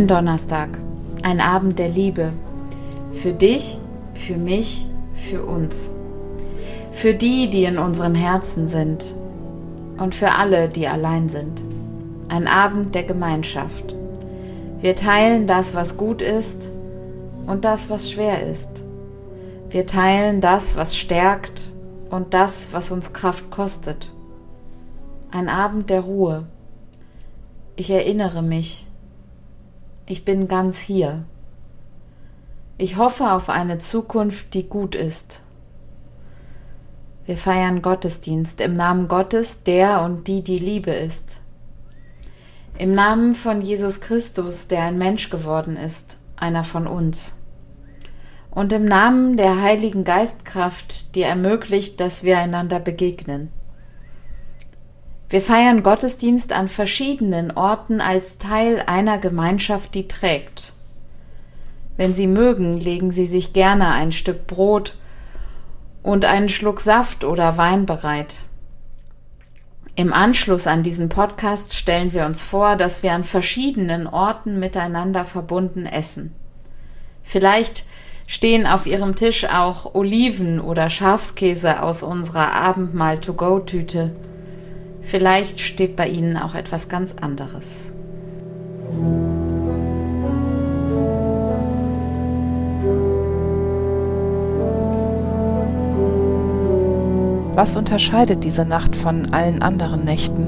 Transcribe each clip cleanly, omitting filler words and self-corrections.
Gründonnerstag, ein Abend der Liebe. Für dich, für mich, für uns. Für die, die in unseren Herzen sind und für alle, die allein sind. Ein Abend der Gemeinschaft. Wir teilen das, was gut ist und das, was schwer ist. Wir teilen das, was stärkt und das, was uns Kraft kostet. Ein Abend der Ruhe. Ich erinnere mich. Ich bin ganz hier. Ich hoffe auf eine Zukunft, die gut ist. Wir feiern Gottesdienst im Namen Gottes, der und die Liebe ist. Im Namen von Jesus Christus, der ein Mensch geworden ist, einer von uns. Und im Namen der Heiligen Geistkraft, die ermöglicht, dass wir einander begegnen. Wir feiern Gottesdienst an verschiedenen Orten als Teil einer Gemeinschaft, die trägt. Wenn Sie mögen, legen Sie sich gerne ein Stück Brot und einen Schluck Saft oder Wein bereit. Im Anschluss an diesen Podcast stellen wir uns vor, dass wir an verschiedenen Orten miteinander verbunden essen. Vielleicht stehen auf Ihrem Tisch auch Oliven oder Schafskäse aus unserer Abendmahl-to-go-Tüte. Vielleicht steht bei Ihnen auch etwas ganz anderes. Was unterscheidet diese Nacht von allen anderen Nächten?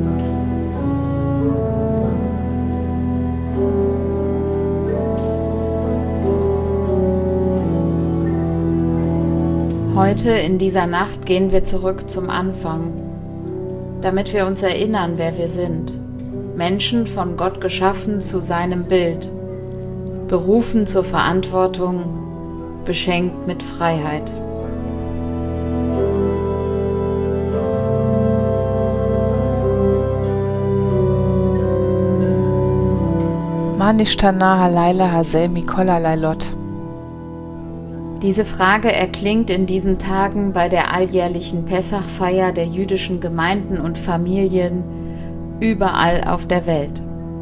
Heute in dieser Nacht gehen wir zurück zum Anfang, damit wir uns erinnern, wer wir sind. Menschen von Gott geschaffen zu seinem Bild, berufen zur Verantwortung, beschenkt mit Freiheit. Manishtana Halaila Hasel Mikola Lailot. Diese Frage erklingt in diesen Tagen bei der alljährlichen Pessachfeier der jüdischen Gemeinden und Familien überall auf der Welt.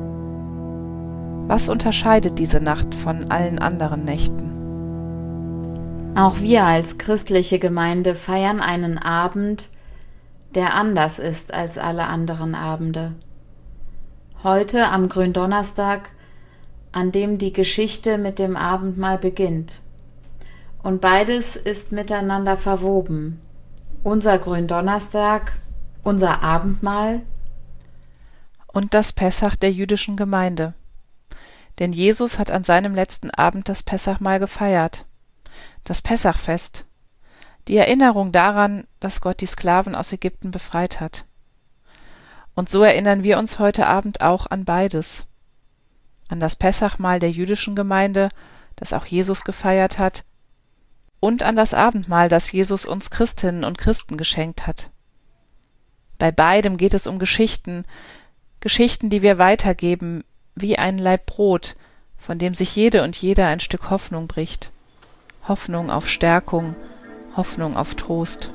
Was unterscheidet diese Nacht von allen anderen Nächten? Auch wir als christliche Gemeinde feiern einen Abend, der anders ist als alle anderen Abende. Heute am Gründonnerstag, an dem die Geschichte mit dem Abendmahl beginnt. Und beides ist miteinander verwoben. Unser Gründonnerstag, unser Abendmahl und das Pessach der jüdischen Gemeinde. Denn Jesus hat an seinem letzten Abend das Pessachmahl gefeiert. Das Pessachfest. Die Erinnerung daran, dass Gott die Sklaven aus Ägypten befreit hat. Und so erinnern wir uns heute Abend auch an beides. An das Pessachmahl der jüdischen Gemeinde, das auch Jesus gefeiert hat, und an das Abendmahl, das Jesus uns Christinnen und Christen geschenkt hat. Bei beidem geht es um Geschichten, die wir weitergeben, wie ein Laib Brot, von dem sich jede und jeder ein Stück Hoffnung bricht. Hoffnung auf Stärkung, Hoffnung auf Trost.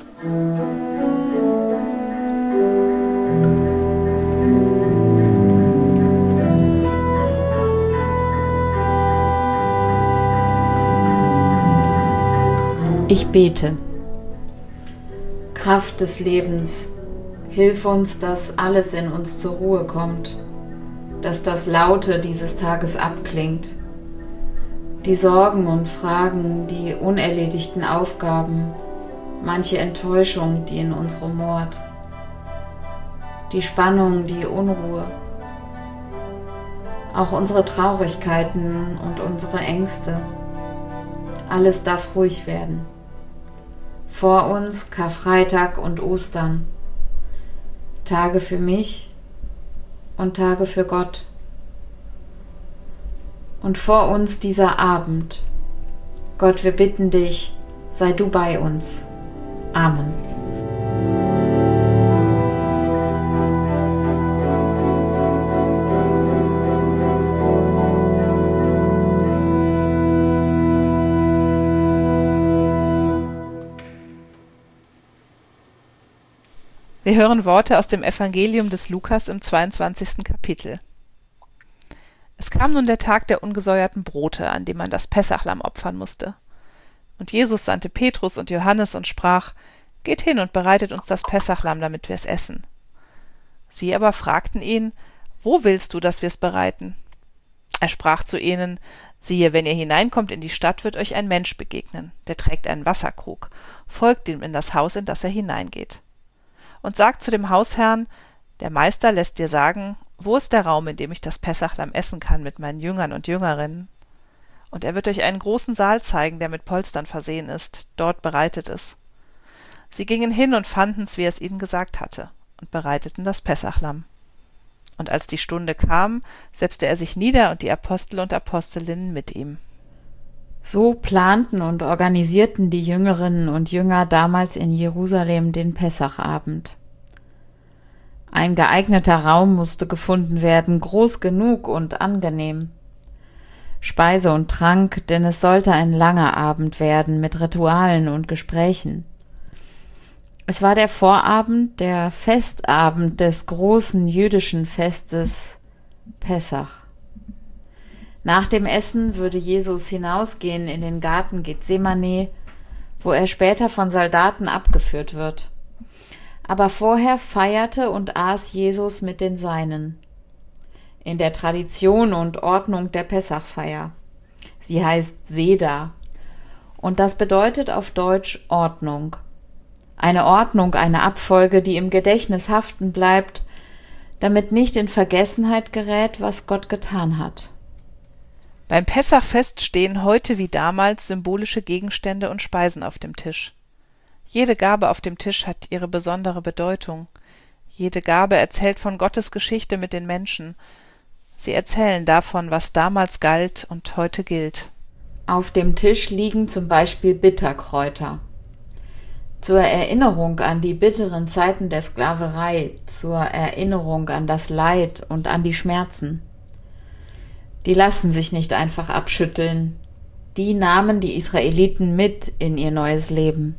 Ich bete. Kraft des Lebens, hilf uns, dass alles in uns zur Ruhe kommt, dass das Laute dieses Tages abklingt. Die Sorgen und Fragen, die unerledigten Aufgaben, manche Enttäuschung, die in uns rumort, die Spannung, die Unruhe, auch unsere Traurigkeiten und unsere Ängste. Alles darf ruhig werden. Vor uns Karfreitag und Ostern, Tage für mich und Tage für Gott. Und vor uns dieser Abend. Gott, wir bitten dich, sei du bei uns. Amen. Wir hören Worte aus dem Evangelium des Lukas im 22. Kapitel. Es kam nun der Tag der ungesäuerten Brote, an dem man das Pessachlamm opfern musste. Und Jesus sandte Petrus und Johannes und sprach: Geht hin und bereitet uns das Pessachlamm, damit wir es essen. Sie aber fragten ihn: Wo willst du, dass wir es bereiten? Er sprach zu ihnen: Siehe, wenn ihr hineinkommt in die Stadt, wird euch ein Mensch begegnen, der trägt einen Wasserkrug. Folgt ihm in das Haus, in das er hineingeht. Und sagt zu dem Hausherrn: Der Meister lässt dir sagen, wo ist der Raum, in dem ich das Pessachlamm essen kann mit meinen Jüngern und Jüngerinnen? Und er wird euch einen großen Saal zeigen, der mit Polstern versehen ist. Dort bereitet es. Sie gingen hin und fanden's, wie er es ihnen gesagt hatte, und bereiteten das Pessachlamm. Und als die Stunde kam, setzte er sich nieder und die Apostel und Apostelinnen mit ihm. So planten und organisierten die Jüngerinnen und Jünger damals in Jerusalem den Pessachabend. Ein geeigneter Raum musste gefunden werden, groß genug und angenehm. Speise und Trank, denn es sollte ein langer Abend werden mit Ritualen und Gesprächen. Es war der Vorabend, der Festabend des großen jüdischen Festes Pessach. Nach dem Essen würde Jesus hinausgehen in den Garten Gethsemane, wo er später von Soldaten abgeführt wird. Aber vorher feierte und aß Jesus mit den Seinen. In der Tradition und Ordnung der Pessachfeier. Sie heißt Seder. Und das bedeutet auf Deutsch Ordnung. Eine Ordnung, eine Abfolge, die im Gedächtnis haften bleibt, damit nicht in Vergessenheit gerät, was Gott getan hat. Beim Pessachfest stehen heute wie damals symbolische Gegenstände und Speisen auf dem Tisch. Jede Gabe auf dem Tisch hat ihre besondere Bedeutung. Jede Gabe erzählt von Gottes Geschichte mit den Menschen. Sie erzählen davon, was damals galt und heute gilt. Auf dem Tisch liegen zum Beispiel Bitterkräuter. Zur Erinnerung an die bitteren Zeiten der Sklaverei, zur Erinnerung an das Leid und an die Schmerzen. Die lassen sich nicht einfach abschütteln. Die nahmen die Israeliten mit in ihr neues Leben.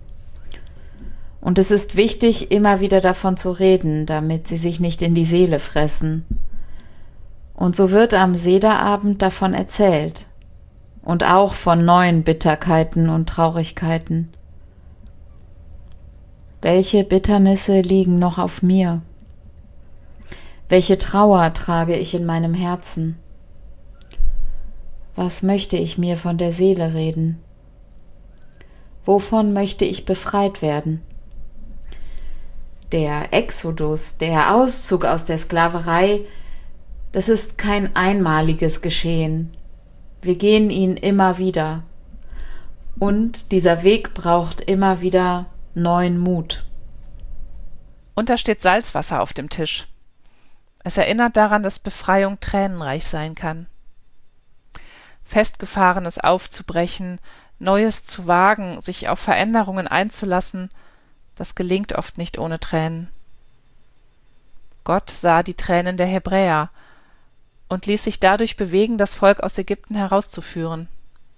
Und es ist wichtig, immer wieder davon zu reden, damit sie sich nicht in die Seele fressen. Und so wird am Sederabend davon erzählt. Und auch von neuen Bitterkeiten und Traurigkeiten. Welche Bitternisse liegen noch auf mir? Welche Trauer trage ich in meinem Herzen? Was möchte ich mir von der Seele reden? Wovon möchte ich befreit werden? Der Exodus, der Auszug aus der Sklaverei, das ist kein einmaliges Geschehen. Wir gehen ihn immer wieder. Und dieser Weg braucht immer wieder neuen Mut. Und da steht Salzwasser auf dem Tisch. Es erinnert daran, dass Befreiung tränenreich sein kann. Festgefahrenes aufzubrechen, Neues zu wagen, sich auf Veränderungen einzulassen, das gelingt oft nicht ohne Tränen. Gott sah die Tränen der Hebräer und ließ sich dadurch bewegen, das Volk aus Ägypten herauszuführen.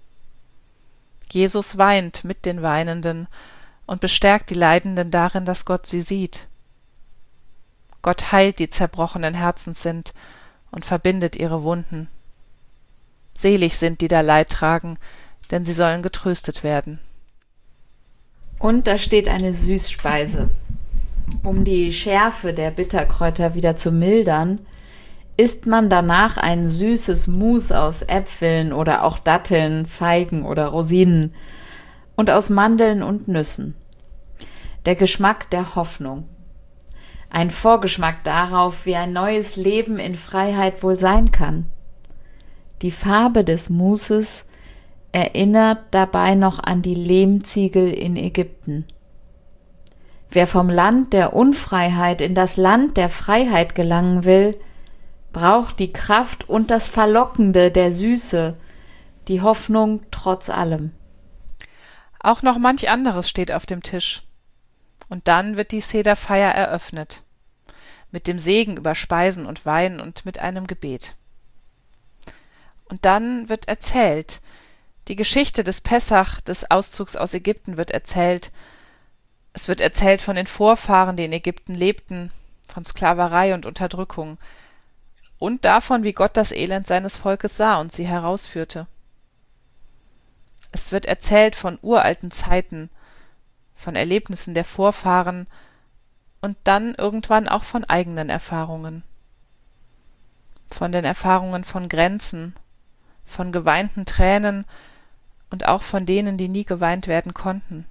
Jesus weint mit den Weinenden und bestärkt die Leidenden darin, dass Gott sie sieht. Gott heilt die zerbrochenen Herzens sind und verbindet ihre Wunden. Selig sind, die da Leid tragen, denn sie sollen getröstet werden. Und da steht eine Süßspeise. Um die Schärfe der Bitterkräuter wieder zu mildern, isst man danach ein süßes Mus aus Äpfeln oder auch Datteln, Feigen oder Rosinen und aus Mandeln und Nüssen. Der Geschmack der Hoffnung. Ein Vorgeschmack darauf, wie ein neues Leben in Freiheit wohl sein kann. Die Farbe des Muses erinnert dabei noch an die Lehmziegel in Ägypten. Wer vom Land der Unfreiheit in das Land der Freiheit gelangen will, braucht die Kraft und das Verlockende der Süße, die Hoffnung trotz allem. Auch noch manch anderes steht auf dem Tisch. Und dann wird die Sederfeier eröffnet, mit dem Segen über Speisen und Wein und mit einem Gebet. Und dann wird erzählt, die Geschichte des Pessach, des Auszugs aus Ägypten wird erzählt. Es wird erzählt von den Vorfahren, die in Ägypten lebten, von Sklaverei und Unterdrückung. und davon, wie Gott das Elend seines Volkes sah und sie herausführte. Es wird erzählt von uralten Zeiten, von Erlebnissen der Vorfahren und dann irgendwann auch von eigenen Erfahrungen. Von den Erfahrungen von Grenzen, von geweinten Tränen und auch von denen, die nie geweint werden konnten.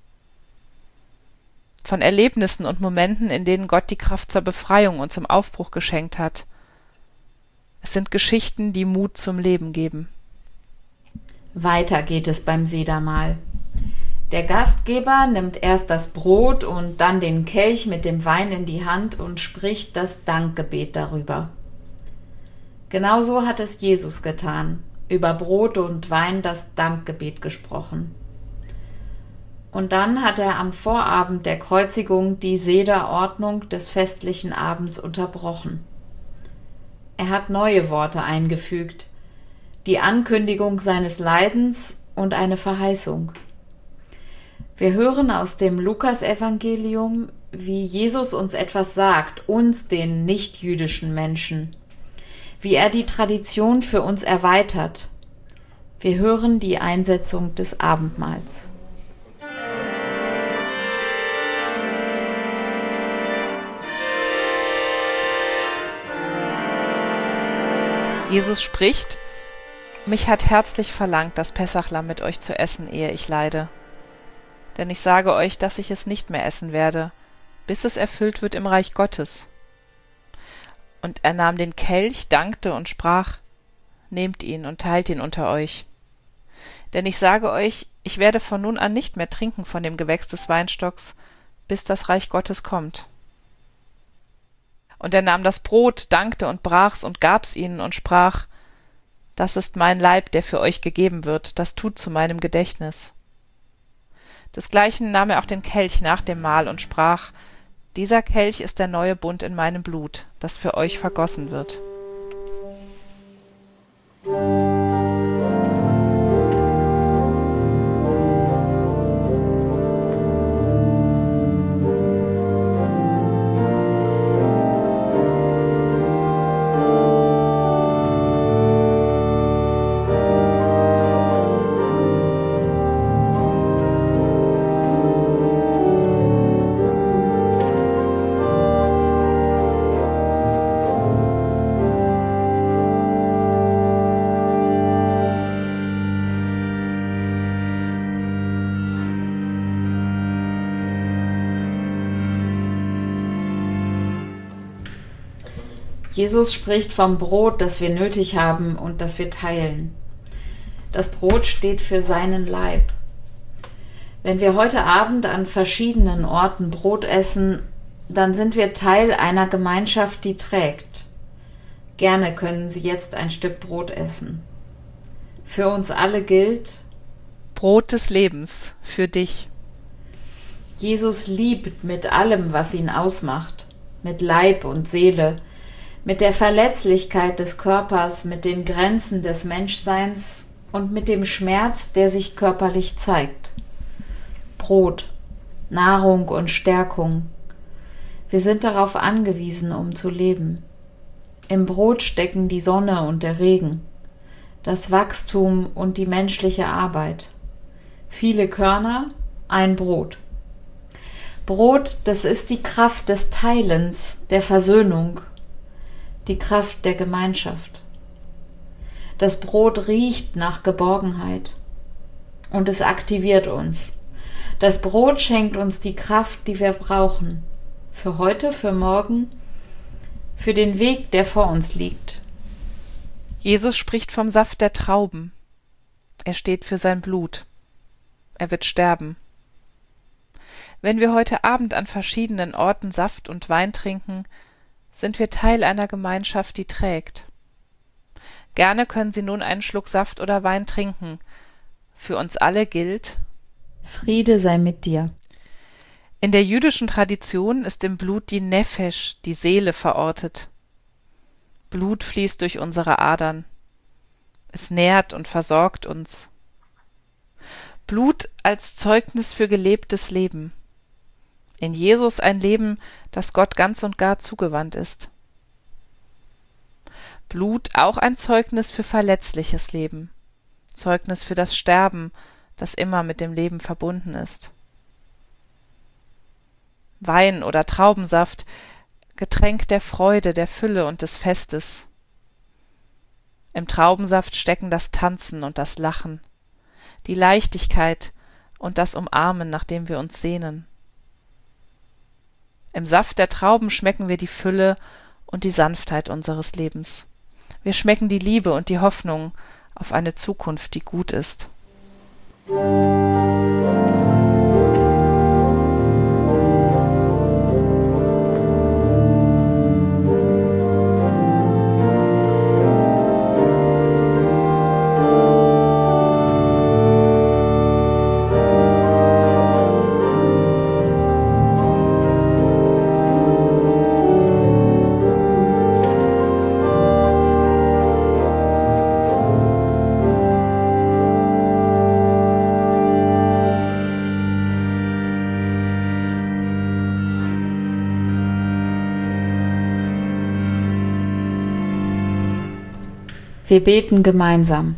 Von Erlebnissen und Momenten, in denen Gott die Kraft zur Befreiung und zum Aufbruch geschenkt hat. Es sind Geschichten, die Mut zum Leben geben. Weiter geht es beim Sedermahl. Der Gastgeber nimmt erst das Brot und dann den Kelch mit dem Wein in die Hand und spricht das Dankgebet darüber. Genauso hat es Jesus getan, über Brot und Wein das Dankgebet gesprochen. Und dann hat er am Vorabend der Kreuzigung die Sederordnung des festlichen Abends unterbrochen. Er hat neue Worte eingefügt, die Ankündigung seines Leidens und eine Verheißung. Wir hören aus dem Lukasevangelium, wie Jesus uns etwas sagt, uns, den nichtjüdischen Menschen, wie er die Tradition für uns erweitert. Wir hören die Einsetzung des Abendmahls. Jesus spricht: Mich hat herzlich verlangt, das Pessachlamm mit euch zu essen, ehe ich leide. Denn ich sage euch, dass ich es nicht mehr essen werde, bis es erfüllt wird im Reich Gottes. Und er nahm den Kelch, dankte und sprach: Nehmt ihn und teilt ihn unter euch. Denn ich sage euch, ich werde von nun an nicht mehr trinken von dem Gewächs des Weinstocks, bis das Reich Gottes kommt. Und er nahm das Brot, dankte und brach's und gab's ihnen und sprach: Das ist mein Leib, der für euch gegeben wird, das tut zu meinem Gedächtnis. Desgleichen nahm er auch den Kelch nach dem Mahl und sprach: Dieser Kelch ist der neue Bund in meinem Blut, das für euch vergossen wird. Jesus spricht vom Brot, das wir nötig haben und das wir teilen. Das Brot steht für seinen Leib. Wenn wir heute Abend an verschiedenen Orten Brot essen, dann sind wir Teil einer Gemeinschaft, die trägt. Gerne können Sie jetzt ein Stück Brot essen. Für uns alle gilt: Brot des Lebens für dich. Jesus liebt mit allem, was ihn ausmacht, mit Leib und Seele, mit der Verletzlichkeit des Körpers, mit den Grenzen des Menschseins und mit dem Schmerz, der sich körperlich zeigt. Brot, Nahrung und Stärkung. Wir sind darauf angewiesen, um zu leben. Im Brot stecken die Sonne und der Regen, das Wachstum und die menschliche Arbeit. Viele Körner, ein Brot. Brot, das ist die Kraft des Teilens, der Versöhnung, die Kraft der Gemeinschaft. Das Brot riecht nach Geborgenheit und es aktiviert uns. Das Brot schenkt uns die Kraft, die wir brauchen. Für heute, für morgen, für den Weg, der vor uns liegt. Jesus spricht vom Saft der Trauben. Er steht für sein Blut. Er wird sterben. Wenn wir heute Abend an verschiedenen Orten Saft und Wein trinken, sind wir Teil einer Gemeinschaft, die trägt. Gerne können Sie nun einen Schluck Saft oder Wein trinken. Für uns alle gilt: Friede sei mit dir. In der jüdischen Tradition ist im Blut die Nefesh, die Seele, verortet. Blut fließt durch unsere Adern. Es nährt und versorgt uns. Blut als Zeugnis für gelebtes Leben. In Jesus ein Leben, das Gott ganz und gar zugewandt ist. Blut auch ein Zeugnis für verletzliches Leben, Zeugnis für das Sterben, das immer mit dem Leben verbunden ist. Wein oder Traubensaft, Getränk der Freude, der Fülle und des Festes. Im Traubensaft stecken das Tanzen und das Lachen, die Leichtigkeit und das Umarmen, nach dem wir uns sehnen. Im Saft der Trauben schmecken wir die Fülle und die Sanftheit unseres Lebens. Wir schmecken die Liebe und die Hoffnung auf eine Zukunft, die gut ist. Wir beten gemeinsam.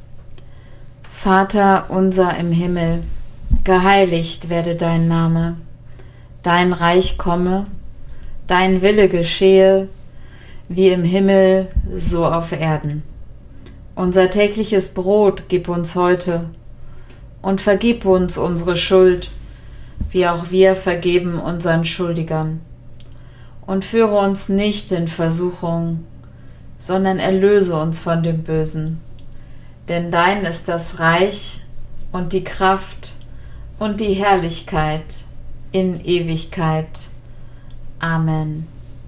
Vater unser im Himmel, geheiligt werde dein Name, dein Reich komme, dein Wille geschehe, wie im Himmel, so auf Erden. Unser tägliches Brot gib uns heute und vergib uns unsere Schuld, wie auch wir vergeben unseren Schuldigern. Und führe uns nicht in Versuchung, sondern erlöse uns von dem Bösen. Denn dein ist das Reich und die Kraft und die Herrlichkeit in Ewigkeit. Amen.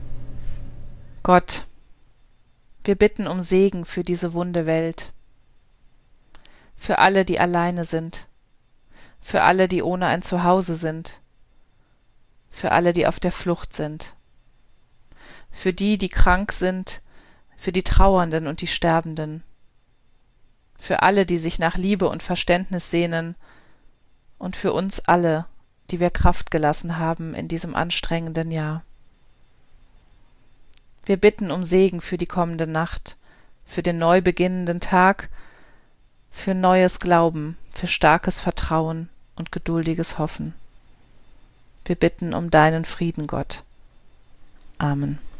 Gott, wir bitten um Segen für diese wunde Welt, für alle, die alleine sind, für alle, die ohne ein Zuhause sind, für alle, die auf der Flucht sind, für die, die krank sind, für die Trauernden und die Sterbenden, für alle, die sich nach Liebe und Verständnis sehnen und für uns alle, die wir Kraft gelassen haben in diesem anstrengenden Jahr. Wir bitten um Segen für die kommende Nacht, für den neu beginnenden Tag, für neues Glauben, für starkes Vertrauen und geduldiges Hoffen. Wir bitten um deinen Frieden, Gott. Amen.